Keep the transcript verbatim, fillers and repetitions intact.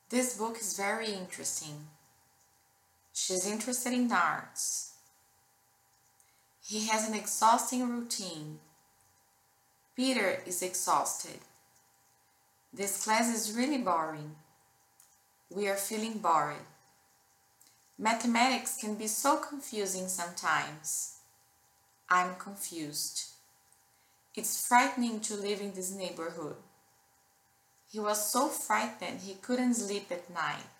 This book is very interesting. She's interested in arts. He has an exhausting routine. Peter is exhausted. This class is really boring. We are feeling bored. Mathematics can be so confusing sometimes. I'm confused. It's frightening to live in this neighborhood. He was so frightened he couldn't sleep at night.